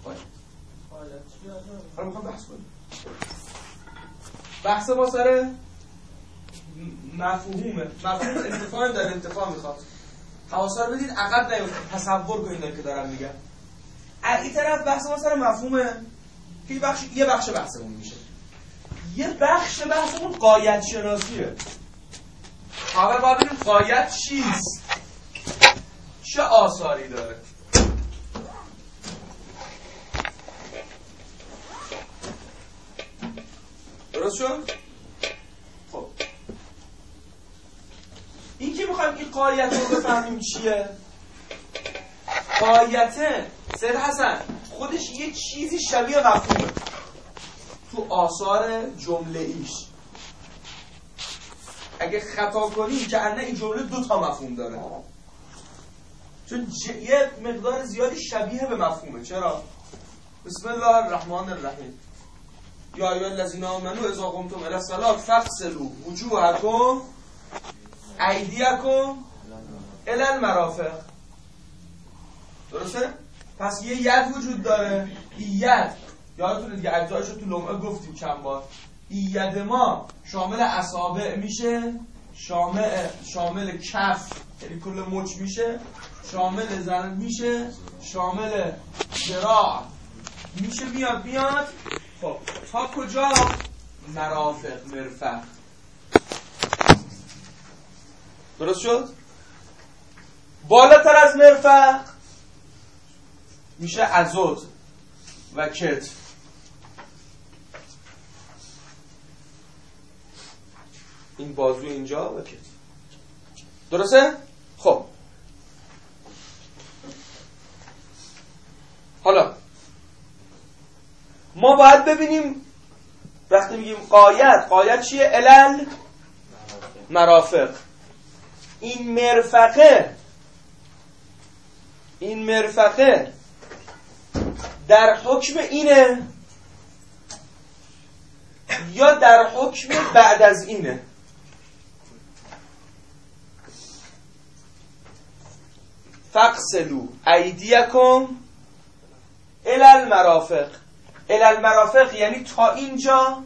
حالا میخوام بحث کنیم. بحث ما سر مفهومه. مفهوم انتفاع داره، انتفاع میخواد. حواسا رو بدید عقب نیفتید، تصور کنید که دارم میگم. این طرف بحث ما سر مفهومه که یه بخش بحثمون میشه. یه بخش بحثمون غایت شناسیه. حالا باید ببینیم غایت چیست؟ چه آثاری داره؟ درست شد؟ خب این که میخوایم این غایت رو بفهمیم چیه؟ غایته سید حسن خودش یه چیزی شبیه مفهومه تو آثار جمله ایش. اگه خطا کنیم که انه این جمله 2 تا مفهوم داره، چون یه مقدار زیادی شبیه به مفهومه. چرا؟ بسم الله الرحمن الرحیم یا ایها الذین آمنوا اذا قمتم الی الصلاة فاغسلوا وجوهکم ایدیکم الی المرافق. درسته؟ پس یه ید وجود داره. این ید یادتونه دیگه اجزایشو تو لمعه گفتیم چند بار. این ید ما شامل اصابع میشه، شامل کف یعنی کل مچ میشه، شامل زن میشه، شامل ذراع میشه، بیاد. خب تا کجا؟ مرفق. درست شد؟ بالاتر از مرفق میشه عضد و کتف. این بازو اینجا و کتف. درسته؟ خب حالا ما باید ببینیم وقتی میگیم غایت چیه؟ علل مرافق. این مرفقه در حکم اینه یا در حکم بعد از اینه؟ فاغسلوا ایدیکم الی المرافق. الی المرافق یعنی تا اینجا.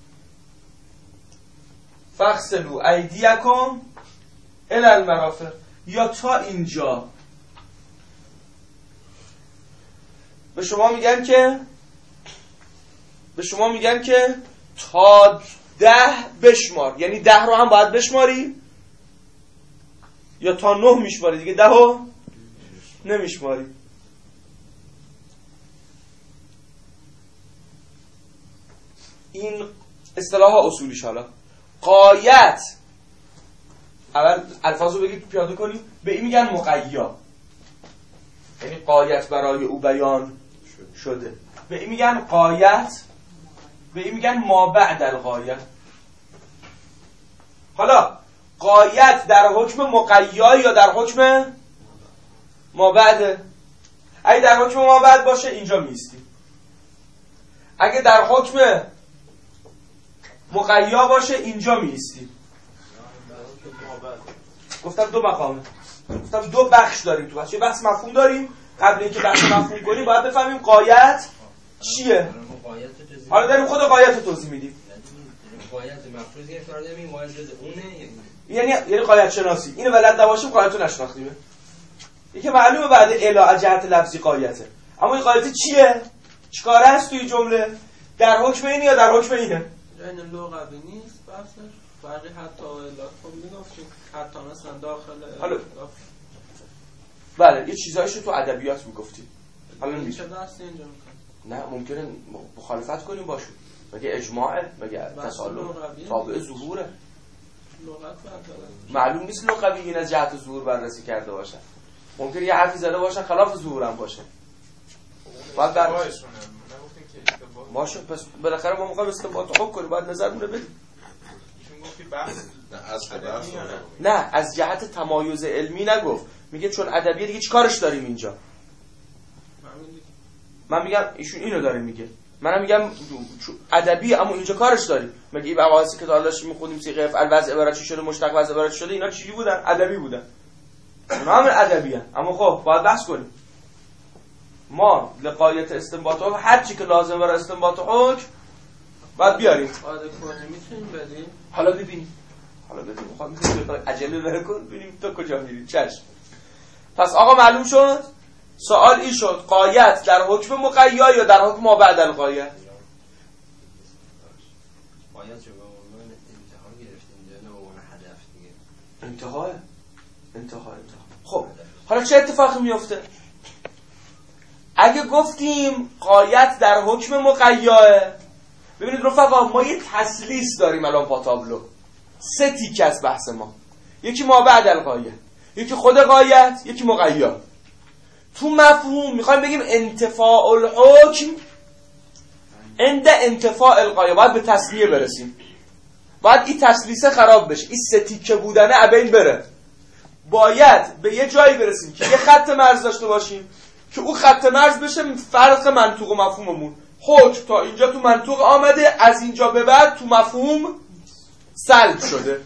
فاغسلوا ایدیکم الی المرافق یا تا اینجا. به شما میگن که تا 10 بشمار، یعنی 10 رو هم باید بشماری یا تا 9 میشماری دیگه 10 رو نمیشماری. این اصطلاح ها اصولیش. حالا غایت اول الفاظو بگید پیاده کنیم. به این میگن مقیا، یعنی غایت برای او بیان شده. به این میگن غایت، به این میگن ما بعد الغایه. حالا غایت در حکم مقیا یا در حکم ما بعده؟ اگه در حکم ما بعد باشه اینجا میستیم. اگه در حکم مقیا باشه اینجا میستیم. گفتم 2 مقامه، گفتم 2 بخش داریم تو بحث. یه بحث مفهوم داریم. قبل اینکه بحث مفهوم کنیم باید بفهمیم غایت چیه. حالا داریم خود غایت رو توضیح میدیم. غایت مفروض یه فرض ببین ما جز اونه، یعنی غایت شناسی. اینو بلد نباشیم غایت رو نشناختیم. یکی معلومه بعد الا از جهت لفظی غایته، اما این غایت چیه؟ چیکاره است توی جمله؟ در حکم اینه یا در حکم اینه؟ این لغوی نیست بحثش. فرقی حتی علت خب میگفتیم حتی مثلا داخل حالا بله یه چیزایشو تو ادبیات میگفتیم. حالا چه درسی اینجا میکنیم؟ نه ممکنه مخالفت کنیم باشون. مگه اجماعه؟ مگه تسالم تابع ظهوره؟ معلوم نیست لغویین از جهت ظهور بررسی کرده باشن. ممکنه یه حرفی زده باشن خلاف ظهور هم باشه. باید باشه. پس بالاخره ما میخوایم استنباط حکم کنیم، باید نظرمون رو بدیم. نه از جهت تمایز علمی نگفت، میگه چون ادبیه دیگه چیکارش داریم اینجا. من میگم ایشون اینو داره میگه، منم میگم ادبی اما اینجا کارش داریم. مگه این مباحثی که داشت میخونیم صيغه افعال وضع عبارت چی شده، مشتق وضع عبارت شده، اینا چی بودن؟ ادبی بودن. اونا هم ادبیه، اما خب باید بحث کنیم. ما لغایت استنباط حکم هر چی که لازم برای استنباط حکم باید بیاریم. قاعده کلی میتونیم بدیم. حالا ببینیم میخوام عجله نکن ببینیم تو کجا میری. چشم. پس آقا معلوم شد سوال این شد غایت در حکم مقید یا در حکم ما بعد الغایه؟ غایت رو به عنوان انتها گرفتیم یا به عنوان هدف دیگه؟ انتها. خب حالا چه اتفاقی میفته؟ اگه گفتیم غایت در حکم مقیده، ببینید رفقا ما یه تسلیس داریم الان با تابلو. 3 تیکه از بحث ما، یکی ما بعد الغایه، یکی خود غایت، یکی مقید. تو مفهوم میخوایم بگیم انتفاع الحکم عند انتفاع الغایه، باید به تسلیه برسیم، باید این تسلیسه خراب بشه، این 3 تیکه بودنه ابین بره، باید به یه جایی برسیم که یه خط مرز داشته باشیم که اون خط مرز بشه فرق منطوق و مفهوممون. حکم تا اینجا تو منطوق آمده، از اینجا به بعد تو مفهوم سلب شده.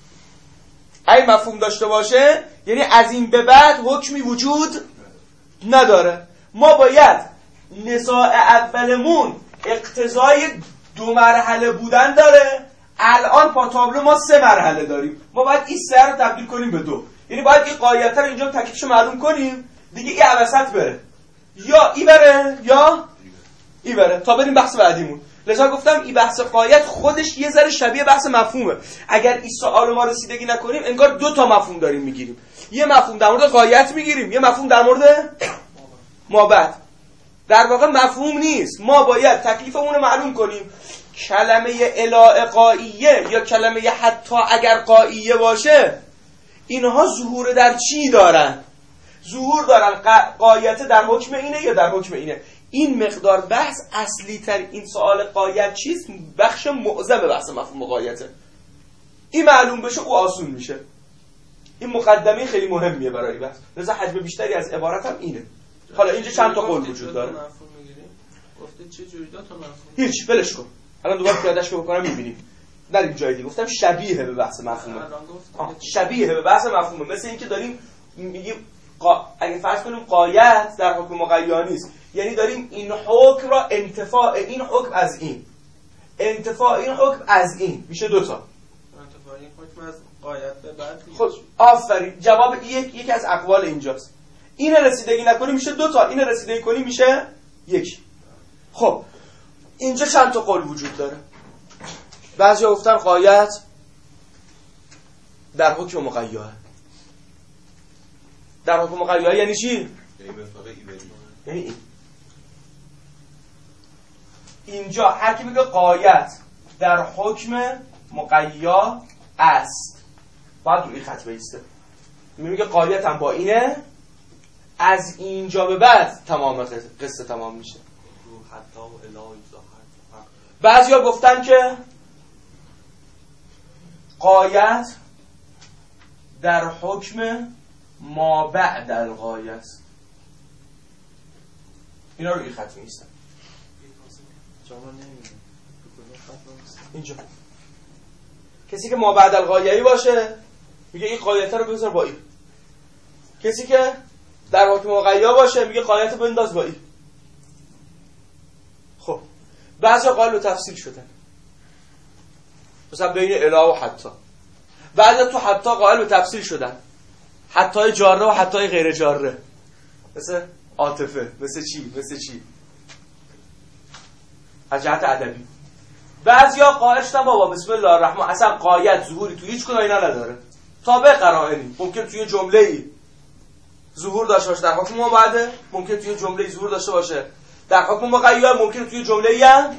اگه مفهوم داشته باشه یعنی از این به بعد حکمی وجود نداره. ما باید نزاع اولمون اقتضای 2 مرحله بودن داره، الان پا تابلو ما 3 مرحله داریم، ما باید این 3 رو تبدیل کنیم به 2. یعنی باید این غایت رو اینجا تکلیفش معلوم کنیم دیگه، این وسط بره، یا ای بره یا ای بره تا بریم بحث بعدیمون. لذا گفتم این بحث غایت خودش یه ذره شبیه بحث مفهومه. اگر این سوال ما رسیدگی نکنیم انگار 2 تا مفهوم داریم میگیریم، یه مفهوم در مورد غایت میگیریم، یه مفهوم در مورد مابعد. در واقع مفهوم نیست، ما باید تکلیفمون رو معلوم کنیم. کلمه الا غاییه یا کلمه حتی اگر غاییه باشه، اینها ظهور در چی دارن؟ ظهور دارن غایت در حکم اینه یا در حکم اینه. این مقدار بحث اصلی تر این سوال غایت چیست بخش معظم بحث مفهوم غایته. این معلوم بشه او آسون میشه. این مقدمه خیلی مهمیه برای بحث، لذا حجم بیشتری از عبارت هم اینه. حالا اینجا چند تا قول وجود داره؟ گفته چه جوری 2 تا مفهوم؟ هیچ ولش کن، الان دوباره پیادهش بکنم میبینیم. در این جای دیگه گفتم شبیه به بحث مفهومه. شبیه به بحث مفهومه، مثل اینکه داریم میگیم اگه فرض کنیم غایت در حکم مقید نیست، یعنی داریم این حکم را انتفاع این حکم از این، انتفاع این حکم از این میشه 2 تا. انتفاع این حکم از غایت به بعد. خب آفرین، جواب یکی از اقوال اینجاست. این رسیدگی نکنی میشه 2 تا، این رسیدگی کنی میشه 1. خب اینجا چند تا قول وجود داره؟ بعضیا گفتن غایت در حکم مقید. در حکم مقید یعنی چی؟ یعنی این. اینجا هر کی میگه غایت در حکم مقید است باید روی خط بایسته. میگه غایت هم با اینه، از اینجا به بعد تمام قصه تمام میشه. بعضیا گفتن که غایت در حکم ما بعد الغایه است. اینا رو این خط نیستن. اینجا کسی که ما بعد الغایه‌ای باشه میگه این غایت رو بذار با این. کسی که در حکم مقید باشه میگه غایت رو بنداز با این. خب بعضی قال و تفصیل شدن، مثلا بین الا و حتی. بعضی تو حتی قائل به تفصیل شدن، حتی جاره و حتی غیر جاره، مثل عاطفه، مثل چی از جهت ادبی. بعضیا قائل شدن بابا بسم الله الرحمن اصلا غایت ظهوری تو هیچ کدوم اینا نداره، تابع قرائنی. ممکن توی جمله‌ای ظهور داشته باشه در حکم مبعد، ممکن توی جمله‌ای ظهور داشته باشه در حکم مقید، ممکن توی جمله‌ای هم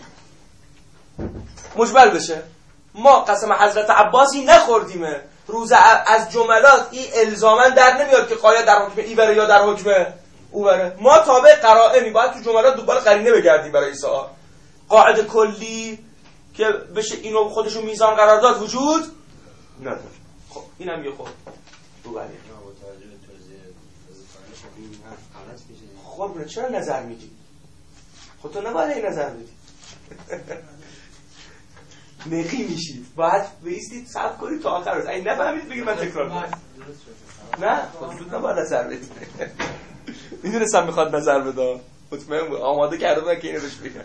مجمل بشه. ما قسم حضرت عباسی نخوردیم روز از جملات این الزاماً در نمیاد که غایت در حکم ای بره یا در حکم او بره. ما تابع قرائنی، باید تو جملات دنبال قرینه بگردیم برای این سوال. قاعده کلی که بشه اینو خودشو میزان قرار داد وجود نداره. خب اینم یه خود تو بله. خب چرا نظر میدی؟ خب تو نباید این نظر بدی. نقی میشید، باید بایستید صبر کنید تا آخر روز. اگه نفهمید بگید من تکرار کنم. نه خب زود نباید نظر بدید. میدونستم میخواد نظر بده. مطمئن بود آماده کرده بودن که اینو روش بگم.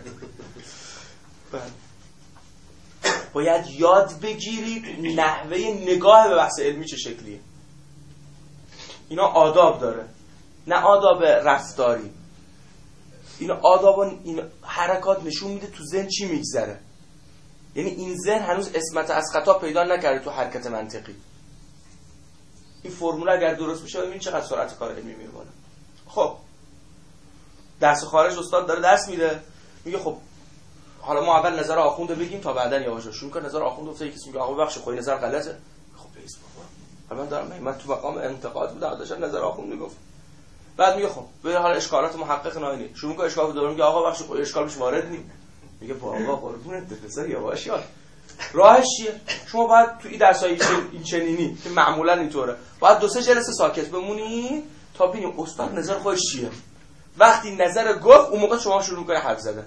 باید یاد بگیرید نحوه نگاه به بحث علمی چه شکلیه. اینا آداب داره، نه آداب رفتاری. اینا آداب و این حرکات نشون میده تو ذهن چی میگذره. یعنی این ذهن هنوز اسمت از خطا پیدا نکرده تو حرکت منطقی. این فرمول اگر درست بشه ببین چقدر سرعت کار علمی میره بالا. خب درس خارج استاد داره درس میده، میگه خب حالا ما اول نظر آخونده بگیم تا بعدا یواش یواش شروع کنیم. نظر آخونده افتاد کسی میگه آقا بخش خودی نظر غلطه. خب بیس بابا من دارم من تو مقام انتقاد بودم داشتم نظر آخونده گفت. بعد میگه خب به حال اشکالات محقق ناینی شروع کنه اشکال داره، میگه آقا بخش خودی اشکالش وارد نی. میگه بابا قربونت بذار یواش یواش. راهش چیه؟ شما باید تو این درسای این چنینی که معمولا اینطوره باید 2-3 جلسه ساکت بمونی تا ببینیم استاد نظر خودش چیه. وقتی نظر گفت اون موقع شما شروع کنید حرف زدن.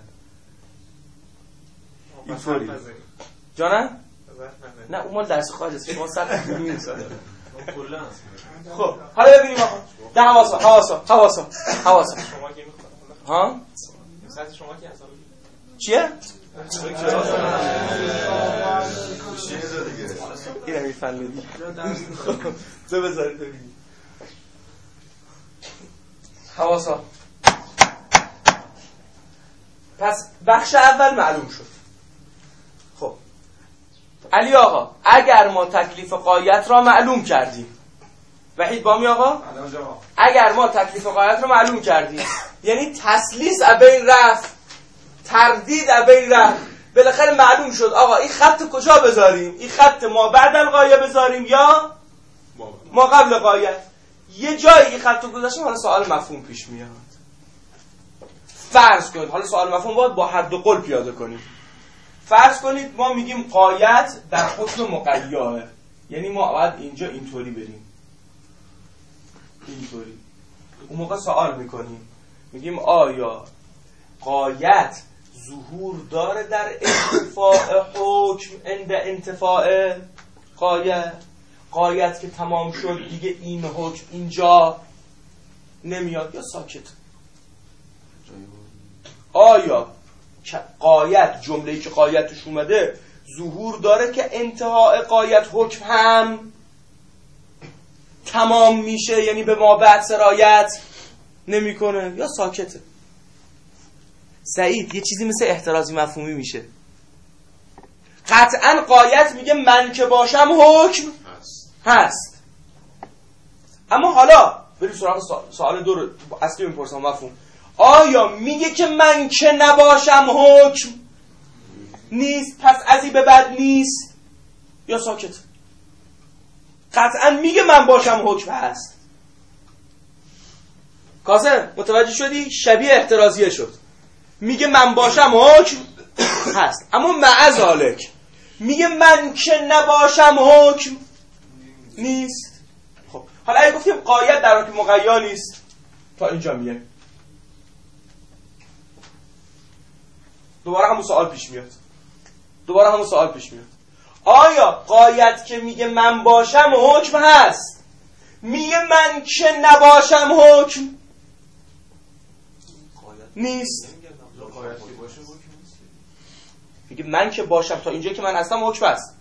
اینطوری جانم؟ نه اون مال درس خارج است. شما سطح علمی نیست. خب حالا ببینیم آقا ده حواسا شما کی میخواد؟ ها؟ سطح شما کی حساب چیه؟ اینه میفهمیدی تو بذارید ببینید حواسا. پس بخش اول معلوم شد. خب علی آقا اگر ما تکلیف غایت را معلوم کردیم، وحید بامی آقا اگر ما تکلیف غایت را معلوم کردیم یعنی تسلیس ابین رفت، تردید ابین رفت، بالاخره معلوم شد آقا این خط کجا بذاریم، این خط ما بعد الغایه بذاریم یا ما قبل غایت. یه جایی این خط رو گذاشتیم حالا سوال مفهوم پیش میاد. فرض کنید حالا سوال مفهوم باید با حد و قل پیاده کنیم. فرض کنید ما میگیم غایت در حکم مقیاه، یعنی ما باید اینجا اینطوری بریم اینطوری. اون موقع سوال میکنیم میگیم آیا غایت ظهور داره در انتفاع حکم عند انتفاع غایت که تمام شد دیگه این حکم اینجا نمیاد یا ساکت. آیا غایت جمله‌ای که غایتش اومده ظهور داره که انتهای غایت حکم هم تمام میشه یعنی به ما بعد سرایت نمیکنه یا ساکته. سعید یه چیزی مثل احترازی مفهومی میشه. قطعا غایت میگه من که باشم حکم هست. اما حالا بریم سراغ سوال دو رو اصلی میپرسم مفهوم. آیا میگه که من که نباشم حکم نیست پس از این به بعد نیست یا ساکت؟ قطعا میگه من باشم حکم هست. کاسم متوجه شدی؟ شبیه احترازیه شد. میگه من باشم حکم هست اما معذالک میگه من که نباشم حکم نیست. خب حالا اگه گفتیم غایت در حکم مقیا نیست تا اینجا میه دوباره همون سوال پیش میاد. آیا غایت که میگه من باشم حکم هست میگه من که نباشم حکم نیست؟ میگه من که باشم تا اینجا که من هستم حکم هست.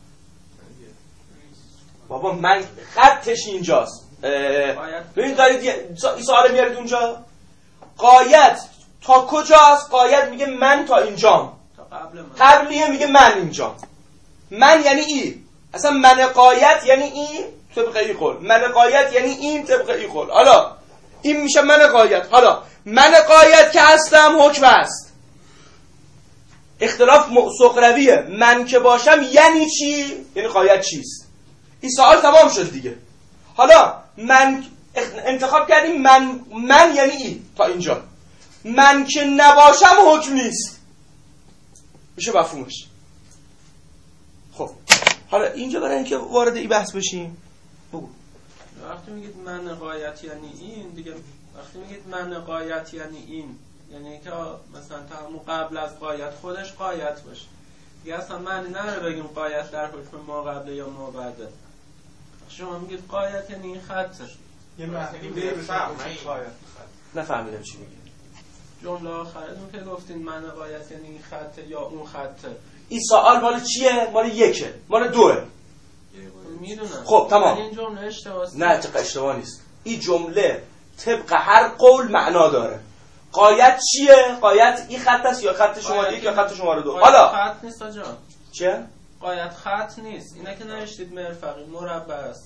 بابا من خطش اینجاست. ببین دارید این سوال میارید اونجا. غایت تا کجاست؟ غایت میگه من تا اینجام. قبلیه میگه من اینجام. من یعنی این. اصلا من غایت یعنی این طبق این قول. من غایت یعنی این طبق این قول. حالا این میشه من غایت. حالا من غایت که هستم حکم است. اختلاف سقرویه. من که باشم یعنی چی؟ یعنی غایت چیست؟ این سوال تمام شد دیگه. حالا من انتخاب کردیم من یعنی این تا اینجا. من که نباشم حکم نیست. میشه مفهومش. خب حالا اینجا برای اینکه وارد این بحث بشیم بگو. وقتی میگید من غایت یعنی این دیگه، وقتی میگید من غایت یعنی این یعنی که مثلا تا همون قبل از غایت خودش غایت باشه دیگه. اصلا معنی نداره بگیم غایت در حکم ما قبله یا ما بعده. شما میگید غایت یعنی این خطه. یه معنی به فهم غایت. نفهمیدم چی میگی. جمله آخرتون که گفتین من قایت یعنی این خطه یا اون خطه. این سوال مال چیه؟ مال یکه، مال دوه. میدونم. خب تمام. این جمله اشتباهه. نه چقدر اشتباه نیست. این جمله طبق هر قول معنا داره. قایت چیه؟ قایت این خط است یا خط شماره 1 یا خط شماره 2. حالا خط نیست آجا. چه؟ قایت خط نیست. اینا که نوشتید مرفقی مربع است.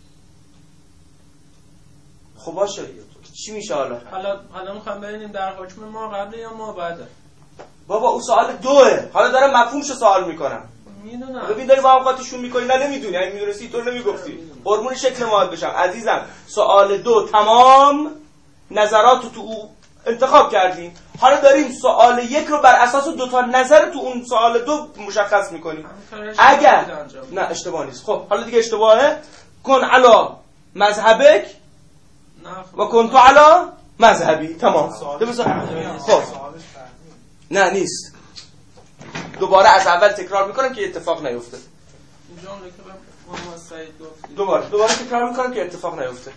خب باشه. چی میشه حالا میخوام ببینیم در حکم ما قبل یا ما بعده. بابا اون سوال دوه. حالا دارم مفهومشو سوال میکنم. میدونم. ببین داری با هم قاطیشون میکنی. نه نمیدونی. اگه میدونستی تو نمیگفتی. قربون شکل ماهت بشم عزیزم. سوال 2 تمام نظرات تو انتخاب کردیم. حالا داریم سوال 1 رو بر اساس 2 تا نظر تو اون سوال 2 مشخص میکنیم. اگر نه اشتباه نیست. خب حالا دیگه اشتباهه. کن علا مذهبک و کن تو علا مذهبی. تمام. خب نه نیست. دوباره از اول تکرار میکنم که اتفاق نیفته. این جمله که به محمد سعید گفتی دوباره تکرار میکنم که اتفاق نیفته.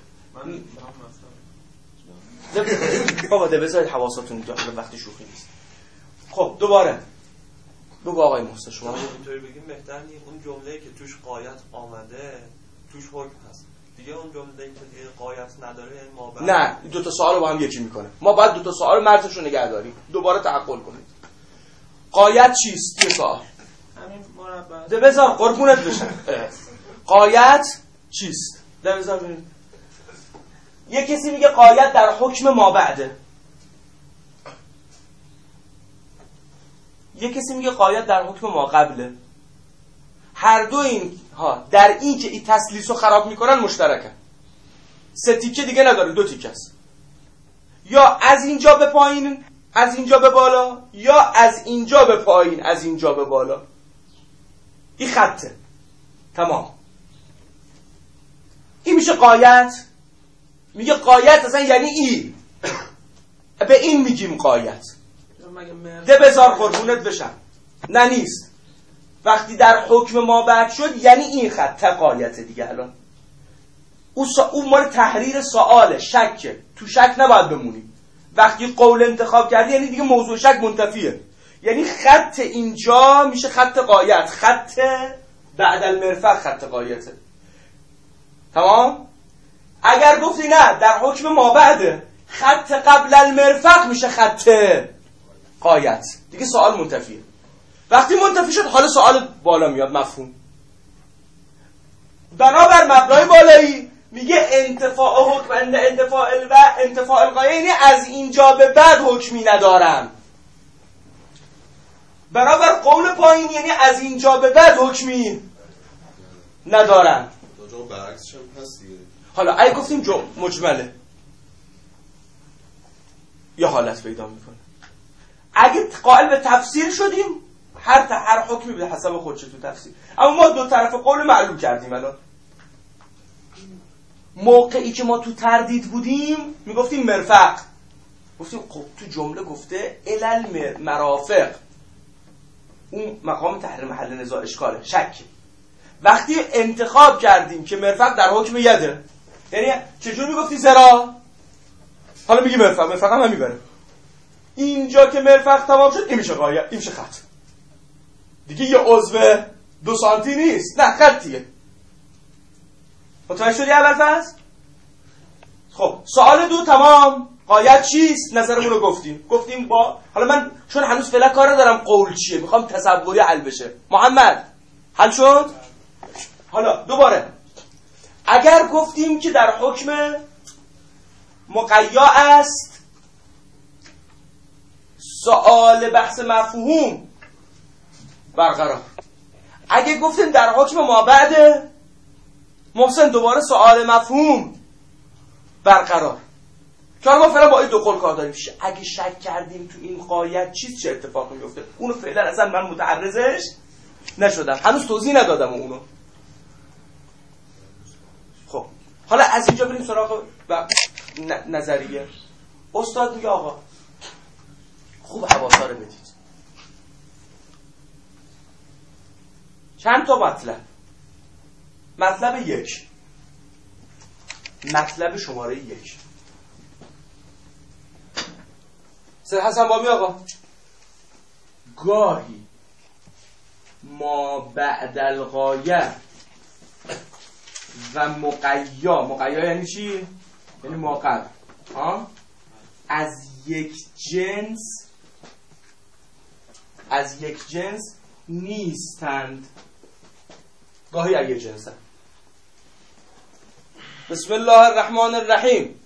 بابا ده بذارید حواستون جا وقتی شوخی نیست. خب دوباره بگو آقای محسن شما اینطوری بگیم بهتر نیست. اون جمله‌ای که توش قایت آمده توش حکم هست دیگه. اون جمله‌ای که دیگه قایت نداره یعنی ما نه 2 تا سوال رو با هم یکی میکنه. ما باید 2 تا سوال مرزش رو نگه داریم. دوباره تعقل کنید. قایت چیست؟ یه سوال همین مربع. ده بذار قربونت بشم. قایت چیست؟ ده بذار ببینید. یه کسی میگه قایت در حکم ما بعده. یه کسی میگه قایت در حکم ما قبله. هر دو این ها در این که این تسلیسو خراب میکنن مشترکن. 3 تیکه دیگه نداره، 2 تیکه است. یا از اینجا به پایین از اینجا به بالا یا از اینجا به پایین از اینجا به بالا. این خطه. تمام. این میشه قایت. میگه قایت اصلا یعنی این. به این میگیم قایت. ده بذار قربونت بشم. نه نیست. وقتی در حکم ما بعد شد یعنی این خط قایت دیگه. الان اون مال تحریر سواله. شکه. تو شک نباید بمونی. وقتی قول انتخاب کردی یعنی دیگه موضوع شک منتفیه. یعنی خط اینجا میشه خط قایت. خط بعد المرفق خط قایته. تمام؟ اگر گفتی نه در حکم ما بعده خط قبل المرفق میشه خط قایت. دیگه سوال منتفیه. وقتی منتفی شد حالا سوال بالا میاد. مفهوم. بنابر مبنای بالایی میگه انتفاع حکم انتفاع القایه یعنی از اینجا به بعد حکمی ندارم. برابر قول پایین یعنی از اینجا به بعد حکمی ندارم. جا برعکسش هم هست دیگه. حالا اگه گفتیم مجمله یا حالت پیدا میکنه. اگه قائل به تفسیر شدیم هر حکمی به حسب خودشه تو تفسیر. اما ما 2 طرف قول معلوم کردیم. الان موقعی که ما تو تردید بودیم میگفتیم مرفق. گفتیم خب تو جمله گفته علل مرافق. اون مقام تحریم محل نزاع اشکاله. شک. وقتی انتخاب کردیم که مرفق در حکم یده یعنی چجور میگفتی زرا؟ حالا میگی مرفق هم میبره. اینجا که مرفق تمام شد این میشه قایت. این میشه خط. دیگه یه عضو 2 سانتی نیست. نه خطیه. متوجه شدی اول فصل؟ خب سوال 2 تمام. قایت چیست؟ نظرمون رو گفتیم با حالا من چون هنوز فعلا کار ندارم قول چیه میخوام تصوری حل بشه. محمد حل شد؟ حالا دوباره اگر گفتیم که در حکم مقیا است سوال بحث مفهوم برقرار. اگه گفتیم در حکم ما بعده محسن دوباره سوال مفهوم برقرار. چون ما فعلا با این 2 قول کار داریم. اگه شک کردیم تو این قایت چه اتفاقی میفته اونو فعلا اصلا من متعرضش نشدم. هنوز توضیح ندادم اونو. خب حالا از اینجا بریم سراغ نظریه. استاد میگه آقا خوب حواسا رو بدید. چند تا مطلب 1 مطلب شماره 1 سید حسن بامی آقا گاهی ما بعد الغایه و مقیا یعنی چی؟ یعنی ما قبل از یک جنس نیستند. گاهی از یک جنسند. بسم الله الرحمن الرحیم.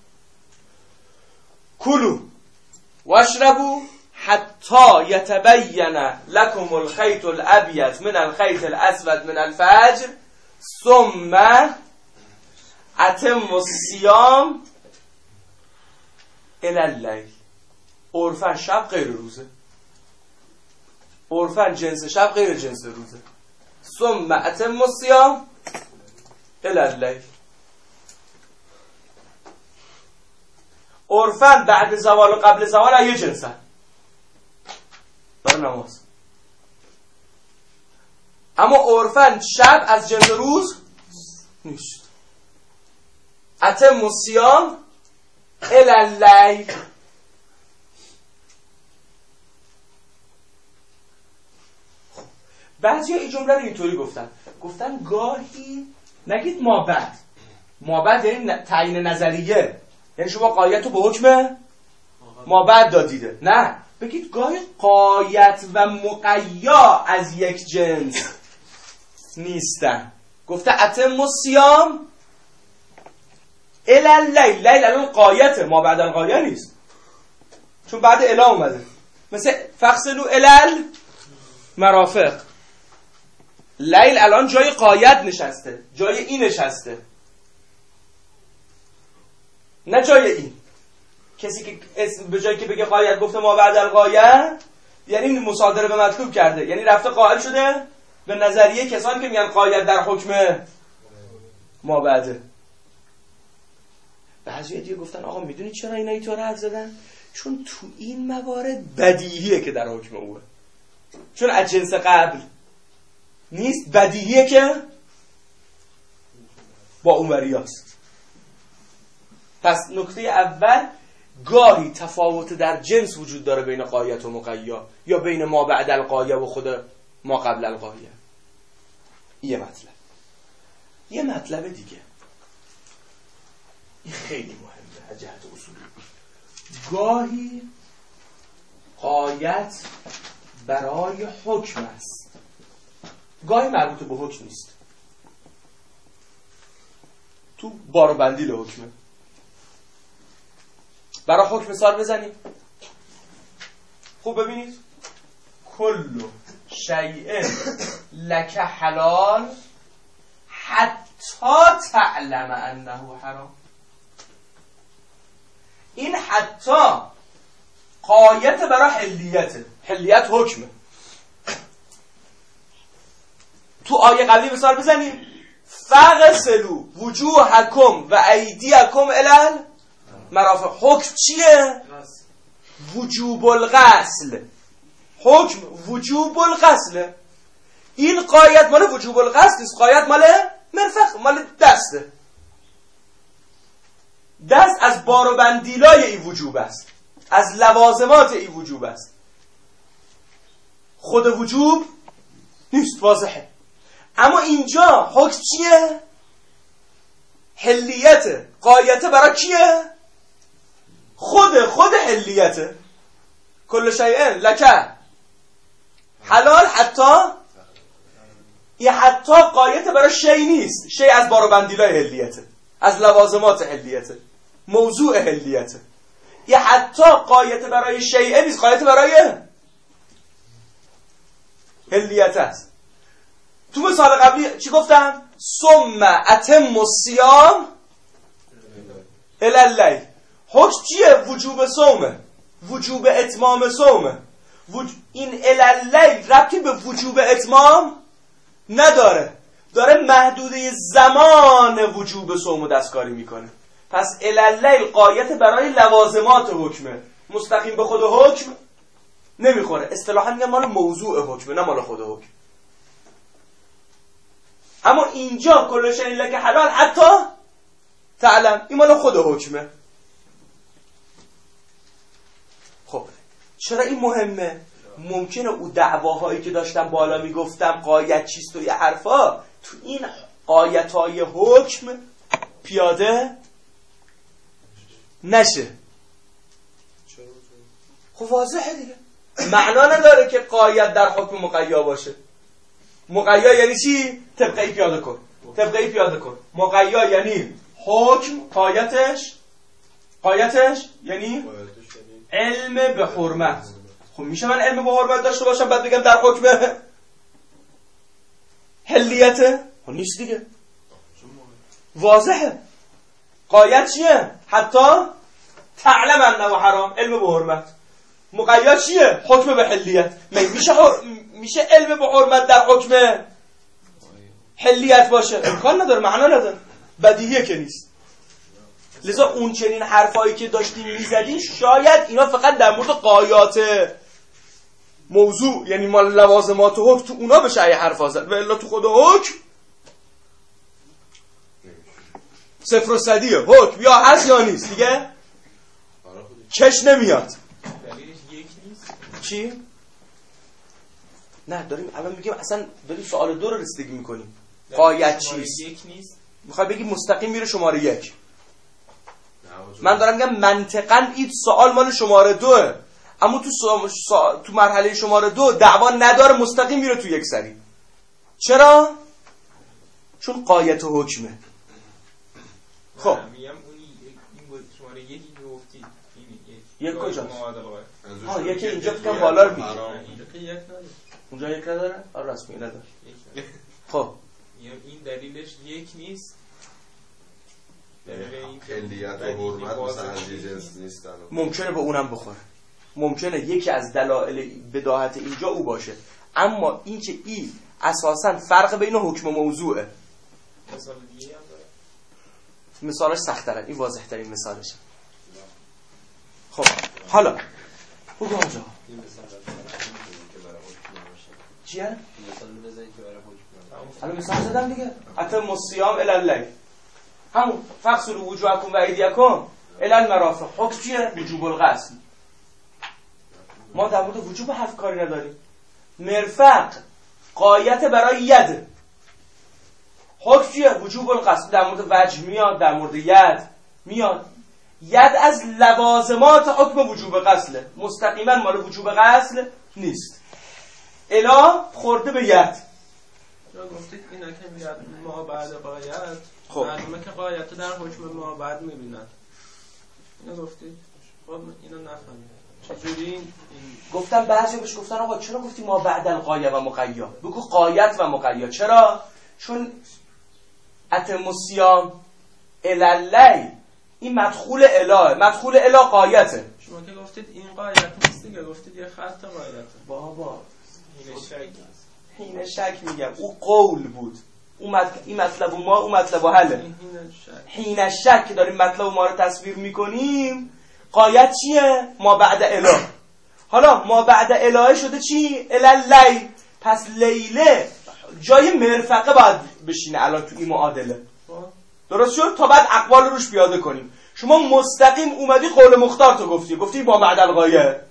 کلوا واشربوا حتی یتبین لکم الخیط الابیض من الخیط الاسود من الفجر ثم اتموا الصیام الی اللیل. عرفاً شب غیر روزه، عرفاً جنس شب غیر جنس روزه. ثم اتموا الصیام الی اللیل. عرفاً بعد زوال و قبل زوال یه جنسن برای نماز، اما عرفاً شب از جنس روز نیست. اتموا الصیام الی اللیل. بعضی ها این جمله رو اینطوری گفتن گاهی نگید ما بعد یعنی تعیین نظریه، یعنی شما قایت رو به حکم ما بعد دادیده، نه بگید گاهی قایت و مقیا از یک جنس نیستن. گفته اتموا الصیام الی اللیل. لیل الان قایته، ما بعد القایه نیست، چون بعد الی اومده. مثل فغسلوا الی المرافق. لیل الان جای قایت نشسته، جای این نشسته، نه جای این. کسی که به جایی که بگه قایت گفته ما بعد القایه، یعنی مصادره به مطلوب کرده، یعنی رفته قائل شده به نظریه کسانی که میگن قایت در حکم ما بعده. بعضی دیگه گفتن آقا میدونی چرا اینا اینطور حرف زدن؟ چون تو این موارد بدیهیه که در حکم اوه، چون از جنس قبل نیست، بدیهیه که با اونوریاست. پس نکته اول، گاهی تفاوت در جنس وجود داره بین قایت و مقیا، یا بین ما بعد القایه و خود ما قبل القایه. یه مطلب دیگه، این خیلی مهمه از جهت اصولی. گاهی قایت برای حکم است، گاهی مربوط به حکم نیست. تو بار و بندیل حکمه. برای حکم مثال بزنیم. خوب ببینید، کل شیء لک حلال حتی تعلم انه حرام. این حتی قایت برای حلیته، حلیت حکمه. تو آیه قبلی مثال بزنیم، فغسلوا وجوهکم و ایدیکم الی المرافق. حکم چیه؟ وجوب الغسل. حکم وجوب الغسل. این قایت مال وجوب الغسل نیست، قایت مال مرفق، مال دسته. دست از بار و بندیلای این وجوب است، از لوازمات این وجوب است، خود وجوب نیست، واضحه. اما اینجا حکم چیه؟ حلیته. قایته برای کیه؟ خود حلیته. کل شیء لک حلال حتی، یه حتی قایته برای شی نیست، شی از بار و بندیلای حلیته، از لوازمات حلیته، موضوع حلیته. یه حتی قایته برای شیء نیست، قایته برای حلیت است. تو مثال قبلی چی گفتم؟ ثم اتموا الصیام الی اللیل. حکم چیه؟ وجوب صومه، وجوب اتمام صومه. این الی اللیل ربطی به وجوب اتمام نداره، داره محدوده زمان وجوب صوم دستکاری میکنه. پس الی اللیل قایت برای لوازمات حکمه، مستقیم به خود حکم نمیخوره. اصطلاحا میگن مال موضوع حکمه، نه مال خود حکم. اما اینجا کل شیء لک حلال حتی تعلم، این مال خود حکمه. خب چرا این مهمه؟ ممکنه او دعواهایی که داشتم بالا میگفتم قایت چیست و یه حرفا تو این قایت‌های حکم پیاده نشه. خب واضحه دیگه، معنا نداره که قایت در حکم مقیا باشه. مقیا یعنی چی؟ طبقه‌ای پیاده کن، طبقه‌ای پیاده کن. مقیا یعنی حکم، قایتش یعنی علم به حرمت. خب میشه من علم به حرمت داشته باشم بعد بگم در حکم حلیته؟ خب نیست دیگه، واضحه. قایت چیه؟ حتی تعلم انه حرام، علم به حرمت. مقیا چیه؟ حکم به حلیت. میشه علم به حرمت در حکم حلیت باشه؟ امکان نداره، معنا نداره، بدیهیه که نیست. لذا اون چنین حرفایی که داشتیم میزدیم شاید اینا فقط در مورد قایات موضوع یعنی مال لوازمات حکم تو اونا بشه یه حرفا زد، و الا تو خود حکم صفر و صدیه. حکم یا هست یا نیست دیگه، کش نمیاد. دلیلش یک نیست. چی؟ نه داریم الان میگیم اصلا داریم سوال 2 رو رسیدگی میکنیم. قایت چیست؟ یک نیست. میخوای بگی مستقیم میره شماره 1. من دارم میگم منطقاً این سوال مال شماره 2، اما تو مرحله شماره 2 دعوا نداره، مستقیم میره تو یک سری. چرا؟ چون قایت حکمه. خب میگم اون این بود شماره 1 گفتی. یک کجاست؟ ها یکی اینجا فکرم بالا رو میگه. یک نداره. اونجا یک نداره؟ آره رسمی نداره. خب این دلیلش یک نیست. حلیت و حرمت مثلا از یه جنس نیستن. ممکنه به اونم بخوره، ممکنه یکی از دلایل بداهت اینجا او باشه، اما این که این اساساً فرق بین حکم و موضوعه. مثال دیگه هم داره. مثالش سخت‌تره، این واضح ترین مثالشه. خب حالا بگو آنجا این مثال که برای حکم نباشه. چیه؟ این مثال بزنید که برای حکم نباشه. الان مثال زدم دیگه. اتم الصیام الی اللیل، همون فغسلوا وجوهکم و ایدیکم الی المرافق. حکم چیه؟ وجوب الغسل. ما در مورد وجوب حرف کاری نداریم. مرفق قایت برای ید. حکم چیه؟ وجوب الغسل. در مورد وجه میاد، در مورد ید میاد. ید از لوازمات حکم وجوب غسله، مستقیما مال وجوب غسل نیست. الا خورده به ید. جا گفتید اینا که میاد ما بعد قایت، خب معلومه که قایت در حکم ما بعد میبینن. اینو گفتید. خب اینو نفهمیدم چجوری این گفتم بعضی بهش گفتن آقا چرا گفتی ما بعد القایه و مقیا؟ بگو قایت و مقیا. چرا؟ چون اتم الصیام الی اللیل این مدخول الهه، مدخول اله قایته. شما که گفتید این قایت نیست دیگه، گفتید یه خط قایته. بابا این شک حین شک میگم، او قول بود، این مطلب ما، او مطلب حله. حین شک که داریم مطلب ما رو تصویر میکنیم. قایت چیه؟ ما بعد اله. حالا ما بعد الهه شده چی؟ الی. پس لیله جای مرفقه باید بشینه الان تو این معادله. درست شد؟ تا بعد اقوال روش پیاده کنیم. شما مستقیم اومدی قول مختار تو گفتی ما بعد الغایه،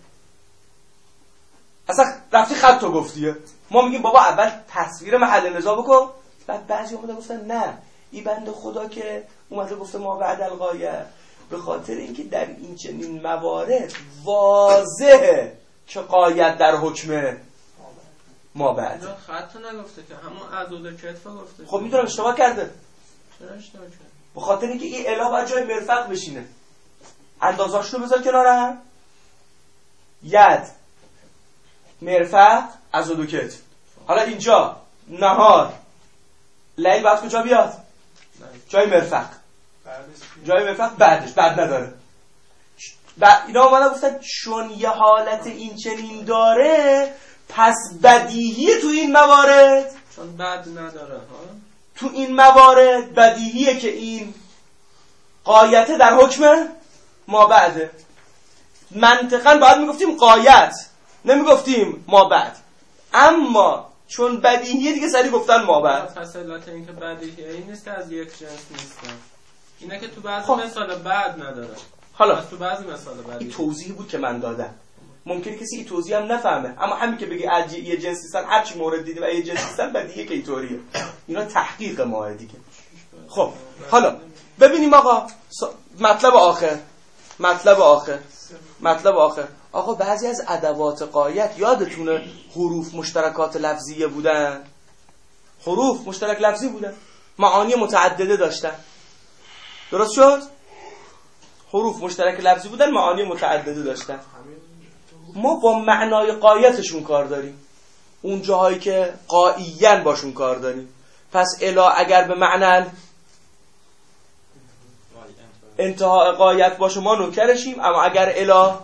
اصلا رفتی خط تو گفتیه. ما میگیم بابا اول تصویر محل نزاع بکن. بعد بعضی اومده گفتن نه این بنده خدا که اومده گفته ما بعد الغایه به خاطر اینکه در این چنین موارد واضحه که قایت در حکم ما بعد. خط نگفته که همون عدود کتف گفته. خب میدونم اشتباه کرده. چرا اشتباه کرده؟ به خاطر اینکه این اله باید جای مرفق بشینه. اندازه‌اش رو بذار کنار هم. ید مرفق عضد و کتف. حالا اینجا نهار لیل باید کجا بیاد؟ جای مرفق. جای مرفق بعدش بعد نداره. اینا اومدن گفتن چون یه حالت این چنین داره پس بدیهیه تو این موارد، چون بعد نداره ها، تو این موارد بدیهیه که این قایته در حکم ما بعده. منطقاً باید میگفتیم قایت، نمیگفتیم ما بعد، اما چون بدیهیه دیگه سری گفتن ما بعد. پس علت این که بدیهیه این نیست که از یک جنس نیستن، اینه که تو بعضی مثال بعد نداره. حالا تو بعضی مثال بعد این توضیحی بود که من دادم. ممکنه کسی این توضیح هم نفهمه، اما همین که بگی یه جنس نیستن، هر چی مورد دیدی و یه جنس نیستن بعد دیگه که اینطوریه. اینا تحقیق ماه دیگه. خب حالا ببینیم آقا مطلب آخر. آقا بعضی از ادوات غایت یادتونه حروف مشترکات لفظیه بودن، حروف مشترک لفظی بودن، معانی متعدده داشتن. درست شد؟ حروف مشترک لفظی بودن، معانی متعدده داشتن. ما با معنای غایتشون کار داریم، اون جاهایی که غاییاً باشون کار داریم. پس الا اگر به معنی انتهای غایت باشه ما نوکرشیم، اما اگر الا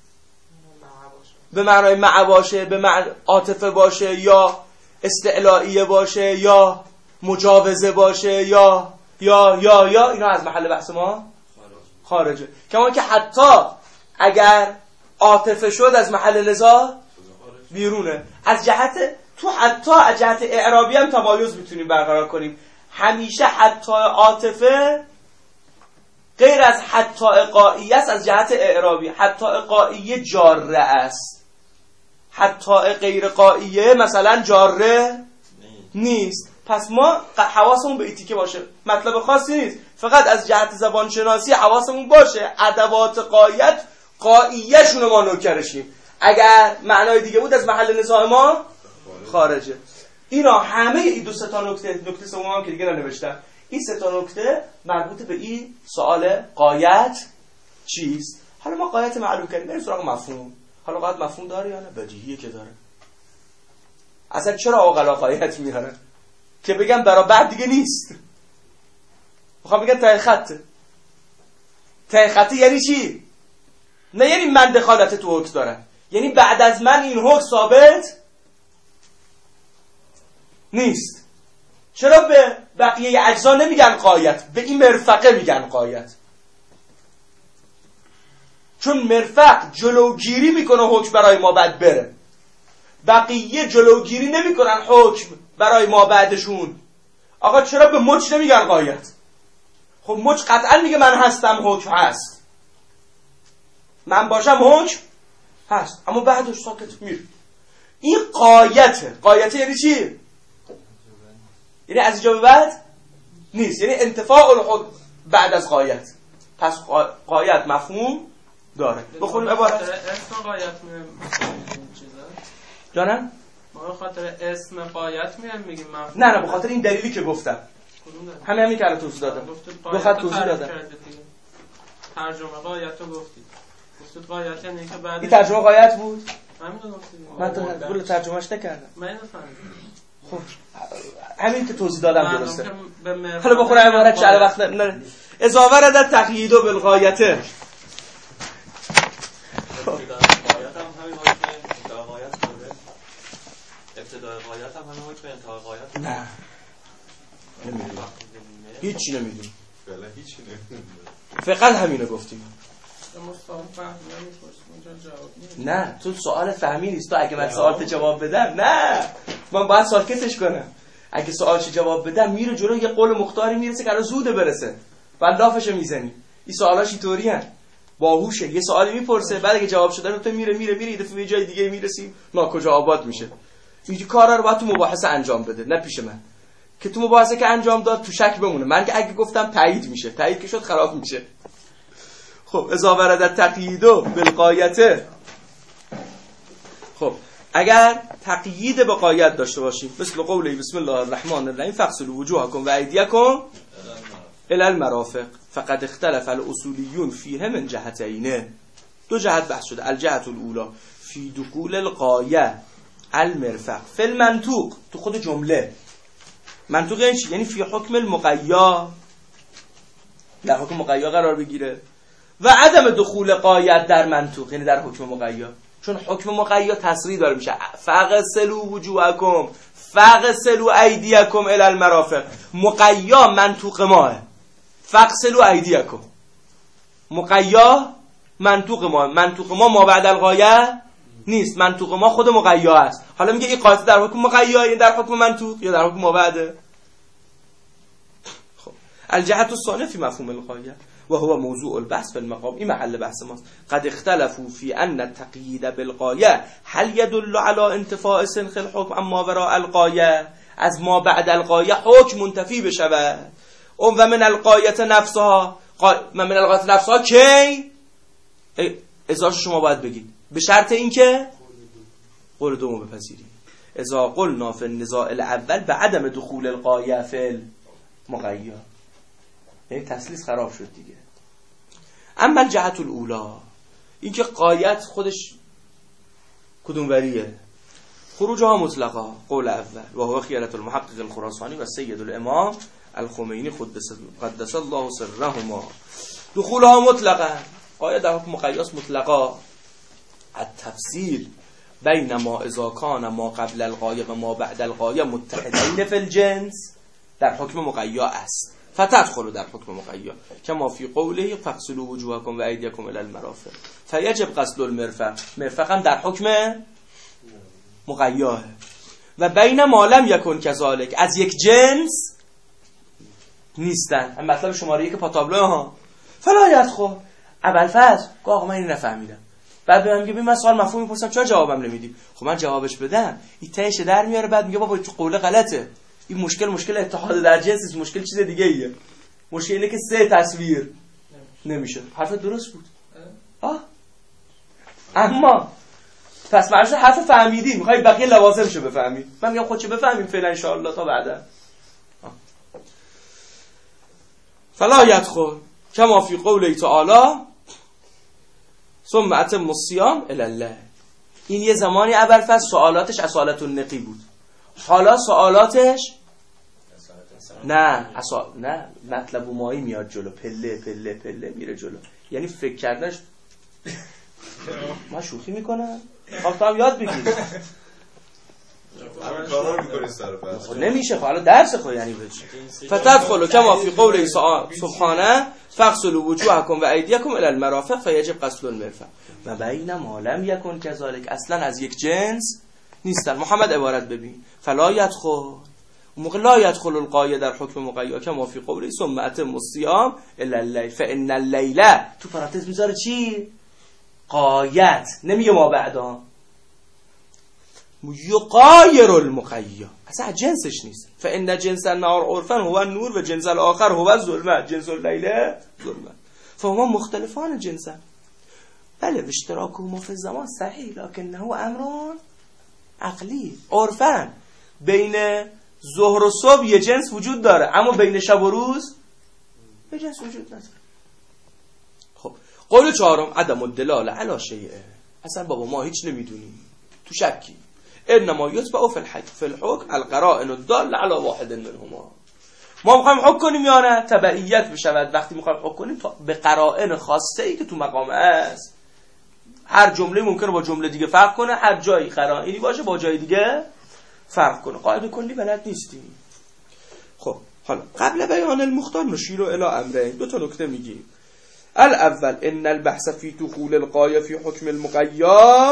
به معنای مع باشه، به معنی عاطفه باشه، یا استعلائیه باشه، یا مجاوزه باشه، یا اینا از محل بحث ما خارجه. کما که حتی اگر عاطفه شد از محل نزاع بیرونه. از جهت اعرابی هم تمایز میتونیم برقرار کنیم. همیشه حتی عاطفه غیر از حتی قائیه است از جهت اعرابی. حتی قائیه جاره است، حتی غیر قائیه مثلا جاره نیست. پس ما حواسمون به ایتیکه باشه، مطلب خاصی نیست، فقط از جهت زبان شناسی حواسمون باشه ادوات غایت قائیه شونه ما نوکرشیم، اگر معنای دیگه بود از محل نزاع ما خارجه. اینا همه این 2 تا نکته سوم هم که دیگه ننوشتم، این 3 تا نکته مربوط به این سوال غایت چیست. حالا ما غایت معلوم کردیم، بریم سراغ مفهوم. حالا غایت مفهوم داره یا نه؟ بدیهیه که داره. اصلا چرا آقا غایت میاره؟ که بگم برای بعد دیگه نیست. میخوام بگم ته خطه یعنی چی؟ نه یعنی من دخالت تو حکم دارم، یعنی بعد از من این حکم ثابت نیست. چرا به بقیه اجزا نمیگن غایت، به این مرفقه میگن غایت؟ چون مرفق جلوگیری میکنه حکم برای ما بعد بره، بقیه جلوگیری نمیکنن حکم برای ما بعدشون. آقا چرا به مچ نمیگن غایت؟ خب مچ قطعا میگه من هستم، حکم هست، من باشم حکم هست، اما بعدش ساکت میره. این غایته. غایته یعنی چی؟ یعنی از اینجا به بعد نیست، یعنی انتفاع الحکم بعد از غایت. پس غایت مفهوم داره. بخونیم عبارت اسم غایت میگیم چیزا جانم؟ ما به خاطر اسم غایت میگیم مفهوم. نه به خاطر این دلیلی که گفتم، همین که الان توضیح دادم. دو خط توضیح دادم. ترجمه غایت رو گفتید. گفتید غایت یعنی که بعد این ترجمه غایت بود؟ همین رو گفتید. من تو گل ترجمهش نکردم. من نفهمیدم. خب همین که توضیح دادم درسته. حالا بخور عبارت چه وقت نره. اضافه را در تقیید و بالغایته. ابتدای غایت هم همین حکم انتهای غایت؟ نه نمیدونم، هیچی نمیدونم، فقط همینو گفتیم. نه تو سوال فهمی نیست. تو اگه من سوالت جواب بدم، نه من باید ساکتش کنم. اگه سوالش جواب بدم میره جلو، یه قول مختاری میرسه که الان زوده برسه، بعد لافشو میزنی. این سوالاش اینطوری ان، باهوشه. یه سوالی میپرسه، بعد اگه جواب شده تو میره یه دفعه یه جای دیگه میرسی، ناکجا آباد میشه. این کارا رو باید تو مباحثه انجام بده، نه پیش من. که تو مباحثه که انجام داد تو شک بمونه. من که اگه گفتم تایید میشه، تایید که شد خراب میشه. خب اضافه در تقیید و بالغایته. خب اگر تقیید به غایت داشته باشیم، مثل قوله بسم الله الرحمن الرحیم فاغسلوا وجوهکم و ایدیکم الی المرافق فقد اختلف الاصولیون فیه من جهتین. 2 جهت بحث شده. الجهت الاولى فی دخول الغایه المرفق فی المنطوق، تو خود جمله. منطوق یعنی چی؟ یعنی فی حکم المقیا، در حکم مقیا قرار بگیره. و عدم دخول غایت در منطوق، یعنی در حکم مقیا. چون حکم مقیا تصریح داره میشه فاغسلوا وجوهکم فاغسلوا ایدیکم الی المرافق. مقیا منطوق ماه، فاغسلوا ایدیکم مقیا منطوق ما. منطوق ما بعد الغایه نیست، منطوق ما خود مقیا است. حالا میگه این قاعده در حکم مقیا یا در حکم منطوق یا در حکم ما بعده. خب الجهت الثانیه فی مفهوم الغایه و هو موضوع البحث فی المقام. این محل بحث ماست. قد اختلفوا فی ان التقیید بالغایه هل يدل على انتفاء سنخ الحكم اما وراء الغایه، از ما بعد الغایه حکم منتفی بشود. و من الغایه نفسها، من الغایه نفسها کی؟ ازاش شما باید بگید به شرط اینکه قول دومو بپذیرید. اذا قلنا فی النزاع الاول بعدم دخول الغایه فی المقید، یعنی تسلیس خراب شد دیگه. اما الجهت الاولی، اینکه غایت خودش کدوم وریه؟ خروجها مطلقا، قول اول، و هو خیارة المحقق الخراسانی و سید الامام الخمینی قدس الله سرهما. دخولها مطلقا، غایت در حکم مقیاس مطلقا. التفصیل بین ما اذا کان ما قبل الغایه و ما بعد الغایه متحدین فی الجنس در حکم مقید است، فتدخل در حکم مقید کما فی قوله فاغسلوا وجوهکم و ایدیکم الی المرافق فیجب غسل المرفق. مرفق هم در حکم مقید. و بین ما لم یکن کذالک، از یک جنس نیستن. هم مطلب شماره 1 پاتابلو ها. فلا یدخل. ابوالفضل آقا من این نفهمیدم، بعد بهم میگه من سوال مفهوم میپرسم چرا جوابم نمیدی؟ خب من جوابش بدم این تهش در میاره، بعد میگه بابا تو قوله غلطه، این مشکل اتحاد در جنس نیست، مشکل چیز دیگه ایه. مشکل اینه که 3 تصویر نمیشه. حرف درست بود. اما پس معلومه حرف فهمیدی، میخوای بقیه لوازمشو بفهمی. من میگم خودشو بفهمیم فعلا ان شاء الله تا بعدا. فلا يدخل كما في قوله تعالى ثم اتم الصيام الی الله. این یه زمانی ابوالفضل سوالاتش اصالت النقی بود، حالا سوالاتش نه مطلب مایی میاد جلو، پله پله پله میره جلو. یعنی فکر کردنش ما شوخی میکنم، خب تو هم یاد بگیر. کارا میکنی سر پس نمیشه، حالا درس خود یعنی بچی. فتدخلوا كما في قوله سبحانه فاغسلوا وجوهكم و ایدیکم الی المرافق فیجب غسل المرفق و بین ما لم یکن کذالک، اصلا از یک جنس نیستن. محمد عبارت ببین فلا یدخل، موقع لا یدخل الغایه در حکم مقید کما فی قوله ثم اتم الصیام الی اللیل فان اللیل، تو پرانتز میذاره چی؟ غایت، نمیگه ما بعدا. یغایر المقید، اصلا جنسش نیست. فان جنس النهار عرفا هو النور و جنس الاخر هو الظلمه، جنس اللیل ظلمه فهما مختلفان جنسا. بله اشتراکهما فی الزمان صحیح لکنه امر عقلی. عرفا بین ظهر و صبح یه جنس وجود داره، اما بین شب و روز یه جنس وجود نداره. خب قول چهارم عدم الدلاله علی شیء، اصلا بابا ما هیچ نمیدونیم، تو شکی. انما یتبع فی الحکم القرائن الداله علی واحد منهما. ما میخوایم حکم کنیم یا نه؟ تبعیت بشود. وقتی میخوایم حکم کنیم به قرائن خاصه ای که تو مقام است. هر جمله ممکنه با جمله دیگه فرق کنه، هر جایی قرائنی باشه با جای دیگه فرق کنه. قاعده کلی بلد نیستیم. خب حالا قبل بیان المختار نشیر الی امرین، 2 نکته میگیم. الاول ان البحث فی دخول الغایه فی حکم المقید،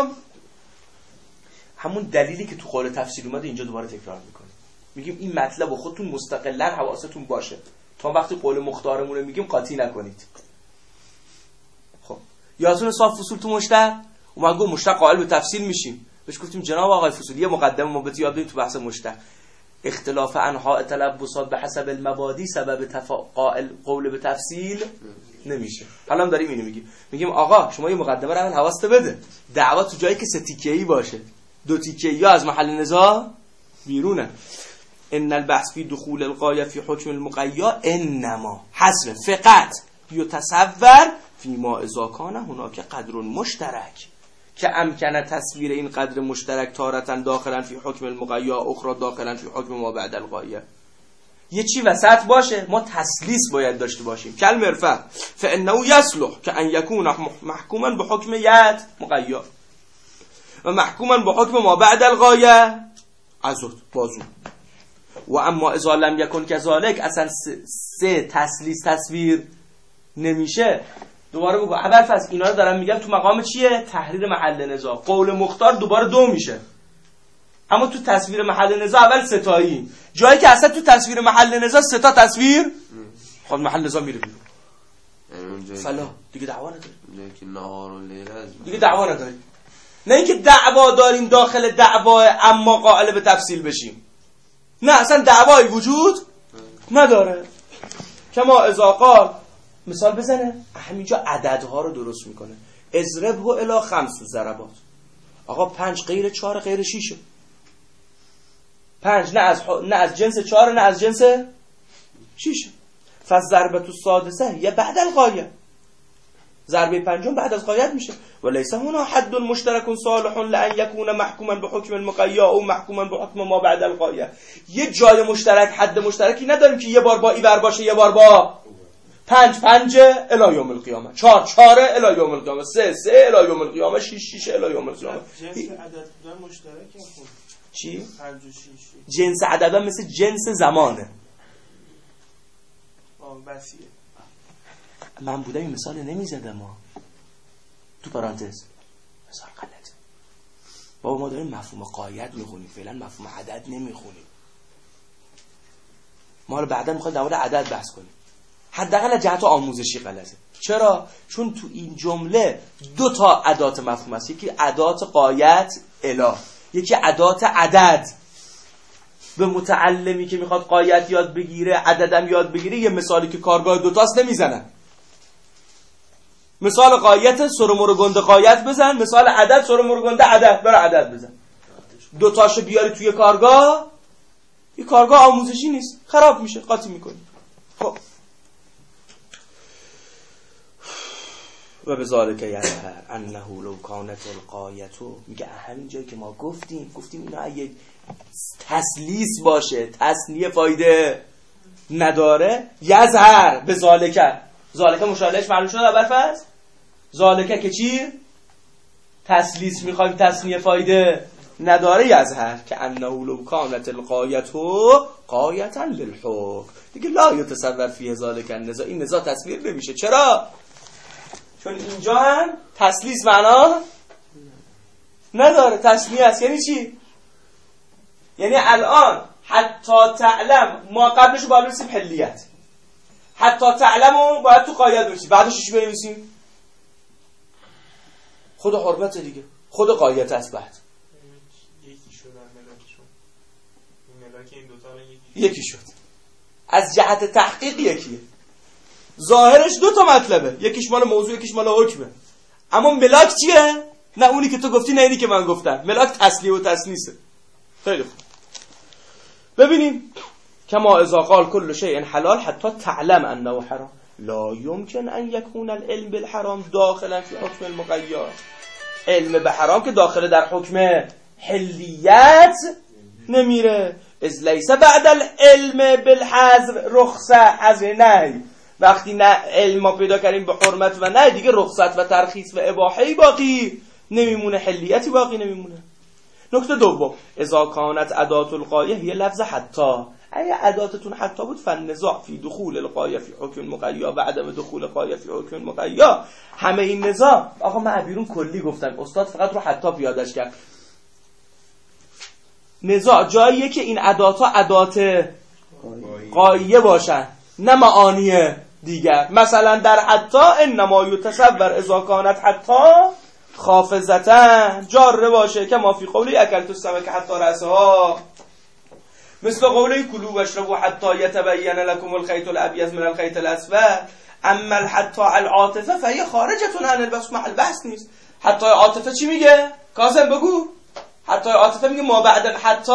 همون دلیلی که تو قول تفسیر اومده اینجا دوباره تکرار میکنه. میگیم این مطلب رو خودتون مستقلا حواستون باشه تا وقتی قول مختارمون رو میگیم قاطی نکنید. خب یادتون صاف فصول تو مشتق اومد گفت مشتق قائل به تفسیر میشیم، بهش گفتیم جناب آقای فصولی یه مقدمه ما بهت یاد بدیم تو بحث مشتق. اختلاف انواع تلبسات به حسب المبادی سبب قائل قول به تفصیل نمیشه. حالا هم داریم اینو میگیم آقا شما یه مقدمه رو اول حواست بده، دعوا تو جایی که 3 تیکه‌ای باشه، 2 تیکه‌ای یا از محل نزاع بیرونه. ان البحث فی دخول الغایه فی حکم المقید انما حسب فقط یتصور فی ما اذا کان هناک قدر مشترک که امکنه تصویر این قدر مشترک تارتا داخلا فی حکم المقید اخرى داخلا فی حکم ما بعد الغایه. یه چی وسط باشه، ما تسلیس باید داشته باشیم. کل مرفق فانه یصلح که ان یکون محکوما به حکم ید مقید و محکوما به حکم ما بعد الغایه عزد بازو. و اما اذا لم یکن کذالک، اصلا 3 تسلیس تصویر نمیشه. دوباره بگو ابوالفضل اینا رو دارم میگم تو مقام چیه؟ تحریر محل نزاع. قول مختار دوباره 2 میشه، اما تو تصویر محل نزاع اول 3 تایی. جایی که اصلا تو تصویر محل نزاع 3 تا تصویر خود محل نزاع میره بیرون. فلا دیگه دعوا نداره، که نهار و لیله دیگه دعوا نداره. نه اینکه دعوا داریم داخل دعوا اما قائل به تفصیل بشیم، نه اصلا دعوایی وجود نداره. کما اذا قال، مثال بزنه همینجا عددها رو درست میکنه. اضربه الی 5 ضربات. آقا 5 غیر 4 غیر 6، 5 نه از جنس 4 نه از جنس 6. فالضربه السادسه یا بعد الغایه، ضربه پنجم بعد از غایت میشه. وليس هنا حد مشترك صالح لان يكون محكوما بحكم المقیا او محكوما بحكم ما بعد الغایه. یه جای مشترک، حد مشترکی نداریم که یه بار با ایور باشه یه بار با 5 الی یوم القیامه، 4 الی یوم القیامه، 3 الی یوم القیامه، 6 الی یوم القیامه. جنس عدد بودن مشترکه. خب چی؟ 5 و 6 جنس عدد مثل جنس زمانه. وسیعه. من بودم این مثال نمیزدم ما تو پرانتز مثال غلط. بابا ما داریم مفهوم غایت میخونیم، فعلا مفهوم عدد نمیخونیم. ما رو بعدا میخوایم در مورد عدد بحث کنیم. حداقل جهت آموزشی غلطه. چرا؟ چون تو این جمله 2 تا ادات مفهوم است. یکی ادات غایت اله، یکی ادات عدد. به متعلمی که میخواد غایت یاد بگیره عددم یاد بگیره یه مثالی که کارگاه 2 تاست نمیزنن. مثال غایت سرمور گنده غایت بزن، مثال عدد سرمور گنده عدد، برای عدد بزن. 2 تاشو بیاری توی کارگاه، این کارگاه آموزشی نیست، خراب میشه، قاطی میکنی. خب و بذالک یظهر انه لو کانت الغایه، میگه همین جایی که ما گفتیم اینا اگه تسلیس باشه، تثنیه فایده نداره، یظهر به ذالک مشالهش معلوم شد اول فصل. ذالک که چی؟ تسلیس میخوایم، تثنیه فایده نداره، یظهر که انه لو کانت الغایه غایتا للحکم، دیگه لا یتصور فیه ذالک النزاع، این نزاع تصویر نمیشه. چرا؟ چون اینجا هم تسلیس معنا نداره، تثنیه است. یعنی چی؟ یعنی الان حتی تعلم ما قبلش باید بنویسیم حلیت، حتی تعلم باید تو قایت بنویسیم، بعدش چی بنویسیم؟ خود حرمت دیگه، خود قایت است. بعد یکی شدن ملاکشون، این ملاک این 2 تا یکی شد. از جهت تحقیق یکیه، ظاهرش 2 تا مطلبه، یکیش مال موضوع یکیش مال حکمه. اما ملاک چیه؟ نه اونی که تو گفتی، نه اینی که من گفتم. ملاک تسلیه و تسنیسه. خیلی خوب، ببینیم کما اذا قال كل شيء حلال حتى تعلم انه حرام لا يمكن ان يكون العلم بالحرام داخلا في حكم المقيد. علم به حرام که داخل در حکم حلیت نمیره. از لیس بعد العلم بالحظر رخصه، حظر نهی. وقتی نه علم ما پیدا کردیم به حرمت و نه، دیگه رخصت و ترخیص و اباحه باقی نمیمونه، حلیتی باقی نمیمونه. نکته دوم، اذا کانت ادات الغایه هی لفظ حتی، اگه اداتتون حتی بود فالنزاع فی دخول الغایه فی حکم المقیا و عدم دخول الغایه فی حکم المقیا. همه این نزاع، آقا من بیرون کلی گفتم، استاد فقط رو حتی پیادش کرد. نزاع جاییه که این اداتا ادات غایه باشن، نه معانی دیگر. مثلا در حتی انما یتصور اذا کانت حتی خافزتن جاره باشه که ما فی قولی اکلت السمک حتی رأسها، مثل قولی کلوا واشربوا حتی یتبین لکم الخیط الابیض من الخیط الاسود. اما حتی العاطفه فهی خارجتون عن البحث، محل بحث نیست. حتی عاطفه چی میگه؟ کاظم بگو. حتی عاطفه میگه ما بعد حتی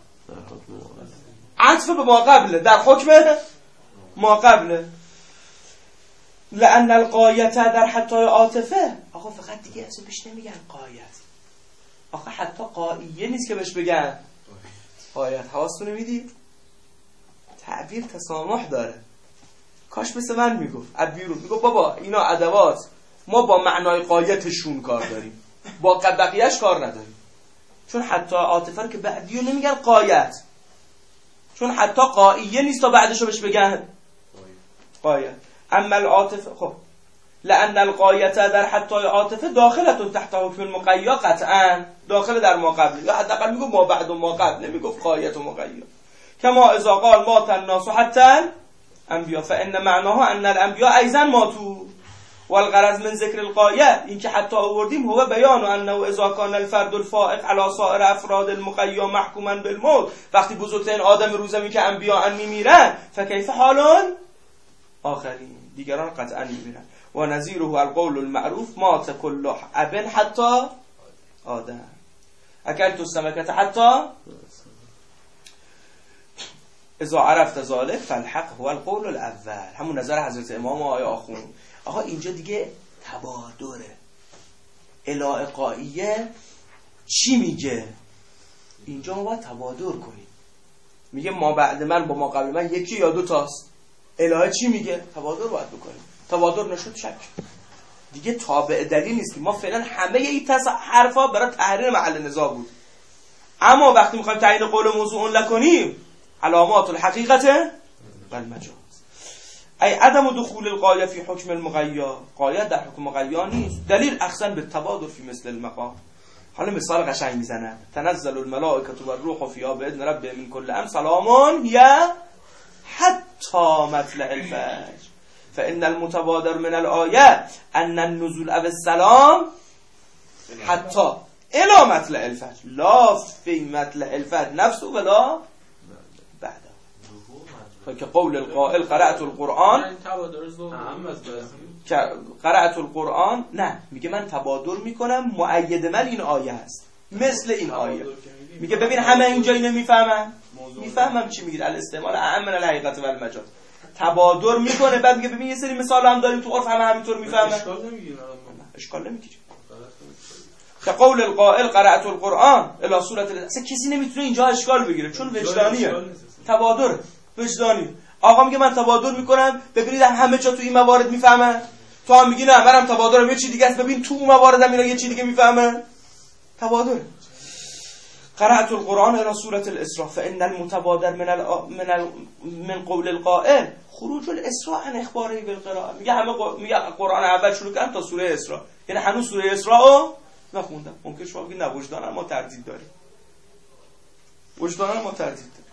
عطف به ما قبله، در حکم ما قبله. لأن القایت در حتی عاطفه، آقا فقط دیگه اصلا بهش نمیگن قایت، آقا حتی قایه نیست که بهش بگن قایت. حواستون میدید؟ تعبیر تسامح داره. کاش مثل من میگفت عبیرون، میگفت بابا اینا ادوات، ما با معنای قایتشون کار داریم، با بقیهش کار نداریم. چون حتی عاطفه رو که بعدیو نمیگن قایت، چون حتی قایه نیست تا بعدشو بهش بگن قایت. اما العاطفه، خب لأن القایت در حتی عاطفه داخلتون تحت حکم المقیا، قطعا داخل در ما قبل، یا حداقل میگفت ما بعد و ما قبل، نمیگفت قایت و مقیا. کما اذا قال مات الناس حتی انبیا فان معناها ان الانبیا ایضا ماتوا والغرض من ذکر الغایه این که حتی آوردیم هو بیان انه اذا کان الفرد الفائق علی سایر افراد المقیا محکوما بالموت وقتی بزرگترین آدم روز زمین که انبیا میمیرن فکیف حالون آخرین دیگران قطعا میمیرن و نظیره القول المعروف مات کل اب حتی آدم اکلت السمکه حتی اذا عرفت ذلك فالحق هو القول الاول. همون نظر حضرت امام آقای آخوند. آقا اینجا دیگه تبادره. الهقائیه چی میگه؟ اینجا ما باید تبادر کنیم. میگه ما بعد من با ما قبل من یکی یا دو تاست. الهه چی میگه؟ تبادر باید بکنیم. تبادر نشد شک. دیگه تابع دلیل نیست. ما فعلا همه این حرفا برای تحریر محل نزاع بود. اما وقتی میخوایم تعیین قول موضوع نکنیم علامات الحقیقت و المجاز ای عدم دخول القایه فی حکم المغیا قایه در حکم مغیا نیست دلیل احسن به تبادر فی مثل المقام. حالا مثال قشنگ میزنه تنزل الملائکه والروح فیها باذن ربهم من کل امر سلام یا حتی مطلع الفجر فان المتبادر من الآیه ان النزول او السلام حتی الى مطلع الفجر لا فی مطلع الفجر نفسه ولا بعد که قول القائل قرأت القرآن قرأت القرآن نه میگه من تبادر میکنم مؤید من این آیه است مثل این آیه میگه ببین همه اینجا اینو میفهمم چی میگه الاستعمال اعم من الحقیقت و المجاز تبادر میکنه بعد میگه ببین یه سری مثال هم داریم تو عرف همه همینطور میفهمن اشکال نمیگیره که قول القائل قرأت القرآن الی سورة اصلا کسی نمیتونه اینجا اشکال بگیره چون وجدانیه تبادر وجدانی. آقا میگه من تبادر میکنم ببینید همه جا تو این موارد میفهمن تو هم میگی نه منم تبادرم یه چی دیگه است ببین تو اون موارد هم اینا یه چی دیگه میفهمن تبادر. قرأت القرآن الى سورة الاسراء فان المتبادر من قول القائل خروج الاسراء عن اخباره بالقراءه میگه همه میگه قرآن اول شروع کردن تا سوره اسراء یعنی هنوز سوره اسراء نخوندم. ممکن شما بگید نه وجدان ما تردید داره وجدان ما تردید داره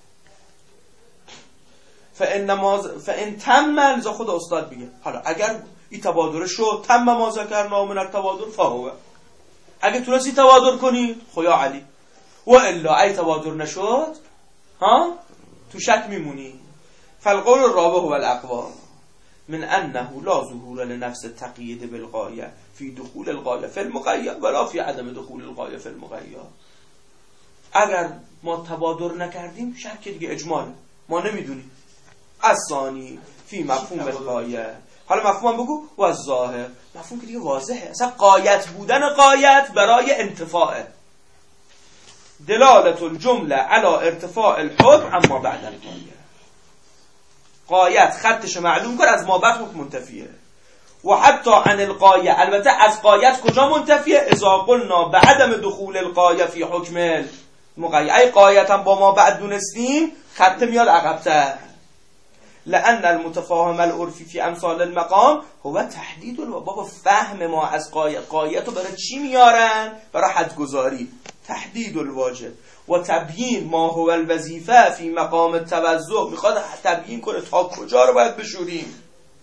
فان تم لذا خود استاد میگه حالا اگر این تبادر شد تم ما ذکرنا من التبادر فهو اگه تونستی تبادر کنی خویا علی و الا ای تبادر نشد ها تو شک میمونی. فالقول الرابع هو الاقوى من انه لا ظهور لنفس التقييد بالغايه في دخول الغايه في المغير ولا في عدم دخول الغايه في المغير. اگر ما تبادر نکردیم شک دیگه اجماله ما نمیدونیم. الثانی فی مفهوم الغایه حالا مفهوم بگو و الظاهر مفهوم که دیگه واضحه اصلا غایت بودن غایت برای انتفاعه دلالت الجمله علی ارتفاع الحکم اما بعد الغایه غایت خطش معلوم کن از ما بعد حکم منتفیه و حتی عن الغایه البته از غایت کجا منتفیه اذا قلنا بعدم دخول الغایه فی حکم مغیر ای غایت هم با ما بعد دونستیم خط میاد عقب‌تر لأن المتفاهم العرفی فی امثال المقام هو تحدید بابا فهم ما از غایت رو برای چی میارن؟ برای حدگذاری تحدید الواجب و تبیین ما هو الوظیفه فی مقام التوضع میخواد تبیین کنه تا کجا رو باید بشوریم.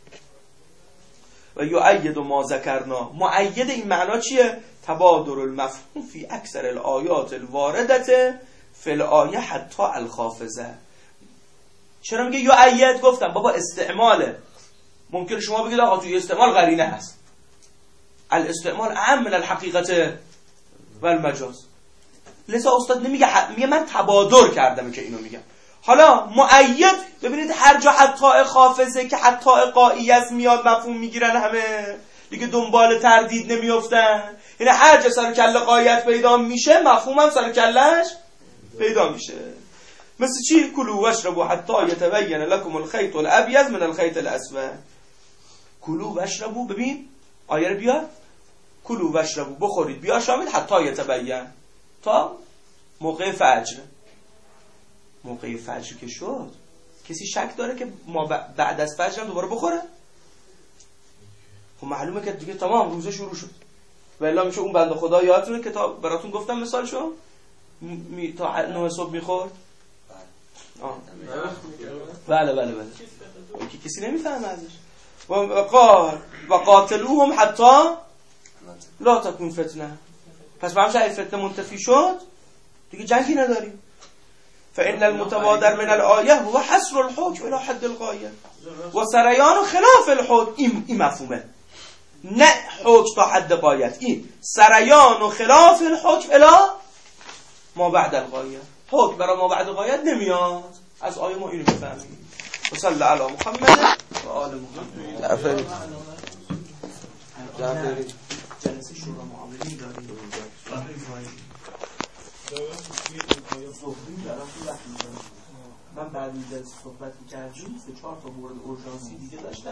و یؤید ما ذکرنا مؤید این معنا چیه؟ تبادر المفهوم فی اکثر الآیات الواردة فی الآیه حتی الخافضه. چرا میگه یؤید؟ گفتم بابا استعماله ممکن شما بگید آقا توی استعمال قرینه هست الاستعمال اعم من الحقیقت و المجاز لذا استاد میگه من تبادر کردم که اینو میگم. حالا مؤید ببینید هر جا حتی خافضه که حتی قائیت میاد مفهوم میگیرن همه دیگه دنبال تردید نمیافتن یعنی هر جا سر کله قایت پیدا میشه مفهوم هم سر کلش پیدا میشه. مثل چی؟ کلوا واشربوا حتی یتبین لكم الخيط الابيض من الخيط الاسود. کلوا واشربوا ببین آیه رو بیار کلوا واشربوا بخورید بیا شامل حتی یتبین تا موقع فجر. موقع فجر که شد کسی شک داره که ما بعد از فجر هم دوباره بخوره؟ خب معلومه که دیگه تمام روزه شروع شد و الا میشه اون بنده خدا یادتونه که تا براتون گفتم مثالشو تا 9 صبح میخورد. بله که کسی نمیفهمه ازش. و قاتلوهم حتی لا تکون فتنه. پس با همشه فتنه منتفی شد دیگه جنگی نداریم. فإن المتبادر من الآیه هو حصر الحکم الى حد الغایه و سریان خلاف الحکم. این مفهومه، نه حکم تا حد غایت، این سریان و خلاف الحکم الی ما بعد الغایه. حکم برای ما بعد غایت نمیاد. از آیه ما اینو بفهمیم. و صلی علی محمد و آل محمد. جعفری جلسه شورا معاملی داریم. من بعد این جلسه صحبت می‌کردیم 3-4 تا مورد اورژانسی دیگه داشتم.